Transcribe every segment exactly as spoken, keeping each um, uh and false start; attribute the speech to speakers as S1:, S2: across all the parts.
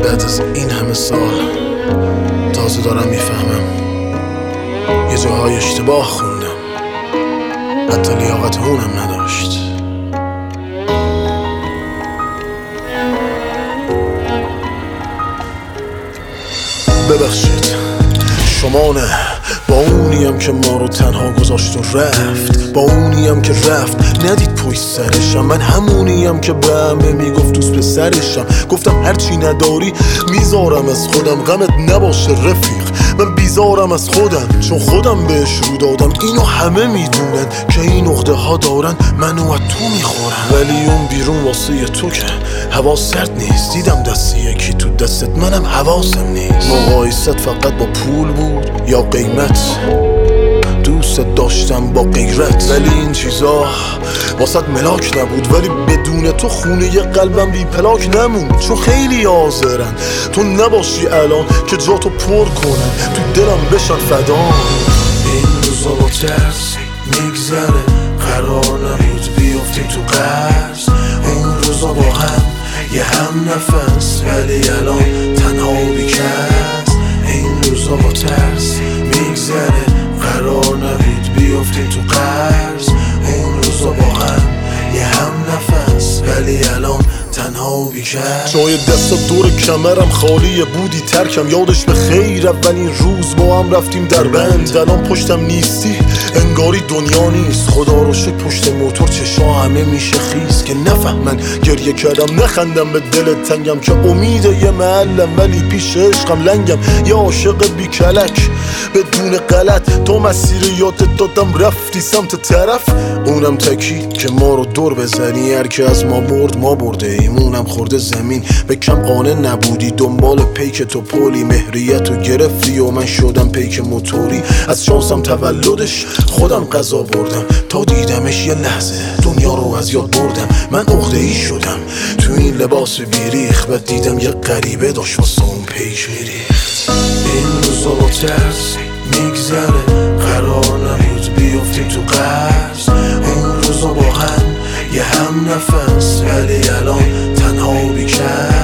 S1: بعد از این همه سال تازه دارم میفهمم یه جاهای اشتباه خوندم، حتی لیاقت اونم نداشت. ببخشید، شما نه، با اونیم که ما رو تنها گذاشت و رفت، با اونیم که رفت ندید پشت سرشم. من همونیم که به همه میگفت دوست پسرشم. گفتم هرچی نداری میذارم از خودم، غمت نباشه رفیق، من بیزارم از خودم، چون خودم بهش رو دادم. اینو همه میدونن که این عقده ها دارن، منو از تو میخورن. ولی اون بیرون واسه تو که هوا سرد نیست. دیدم دستی یکی تو دستت، منم حواسم نیست. مقایست فقط با پول بود یا قیمت؟ دوست داشتم با غیرت، ولی این چیزا واسط ملاک نبود. ولی بدون تو خونه ی قلبم بی پلاک نمون، چون خیلی حاضرن تو نباشی الان که جا تو پر کنن، تو دلم بشن فدا. این روزا با ترس میگذره، قرار نبود بیفتیم تو قرض. اون روزا با هم یه هم نفس، ولی الان تنها بیکس. این روزا با ترس میگذره، قرار نبود بیفتیم تو قرض. اون روزا با هم یه هم نفس، ولی الان تنها و بیکس. جای دست دور کمرم خالیه، بودی ترکم یادش به خیر. اولین روز با هم رفتیم در بند، الان پشتم نیستی انگاری دنیا نیست. خدا رو شکر پشت موتور چشا همه میشه خیز، که نفهمن گریه کردم نخندم به دل تنگم. که امید یه محلم ولی پیش عشقم لنگم. یا عاشق بی کلک بدون غلط، تو مسیر یادت دادم رفتی سمت طرف. اونم تکی که ما رو دور بزنی، هر که از ما مرد ما برده ایمونم خورده زمین. به کم قانه نبودی دنبال پیک تو پولی، مهریت رو گرفتی و من شدم پیک موتوری. از شانسم تولدش خودم قضا بردم، تا دیدمش یه لحظه دنیا رو از یاد بردم. من عقده ای شدم تو این لباس بیریخ، بعد دیدم یه غریبه داشت واسه اون پیش میریخت. این روزا با ترس میگذره، قرار نبود بیفتیم تو قرض. اون روزا با هم یه هم نفس، ولی الان تنها بیکس.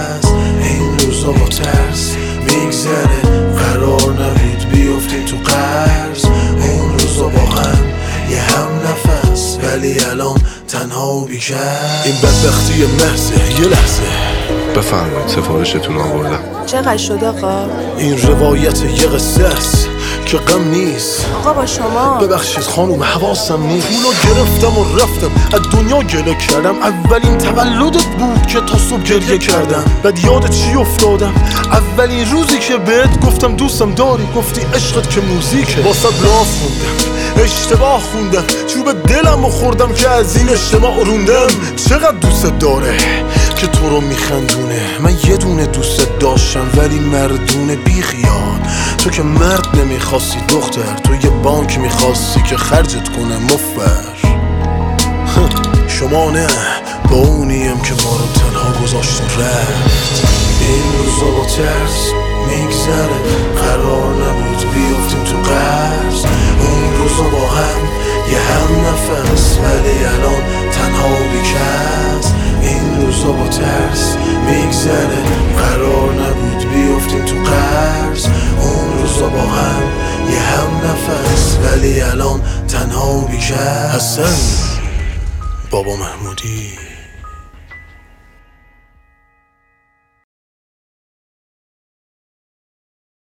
S1: این روزا با ترس میگذره، قرار نبود بیفتیم تو قرض. اون روزا با هم یه هم نفس، ولی الان تنها بیکس. این بدبختی محضه یه لحظه.
S2: بفرمایید سفارشتون آوردم.
S3: چقدر شد آقا؟
S1: این روایت یه قصه است که غم نیست.
S3: آقا با شما
S1: ببخشید خانوم حواسم نیست. پولو گرفتم و رفتم از دنیا گله کردم. اولین تولدت بود که تا صبح گریه کردم. بعد یاد چی افتادم؟ اولین روزی که بهت گفتم دوستم داری، گفتی عشقت که موزیکه. واسه لاف خوندم، اشتباه خوندم، چوب دلم رو خوردم که از این اجتماع روندم. چقدر دوست داره که تو رو میخندونه. من یه دونه دوست داشتم ولی مردونه بی خیال. تو که مرد نمیخواستی دختر، تو یه بانک میخواستی که خرجت کنه مفر. شما نه، با اونیم که ما رو تنها گذاشت و رفت. این روزا با ترس میگذره، قرار نبود بیفتیم تو قرض. اون روزا با هم یه هم نفس، ولی الان تنها بیکس. این روزا با ترس میگذره، قرار نبود بیفتیم تو قرض. اون روزا با هم یه هم نفس، ولی الان تنها بیکس. حسن بابا محمودی.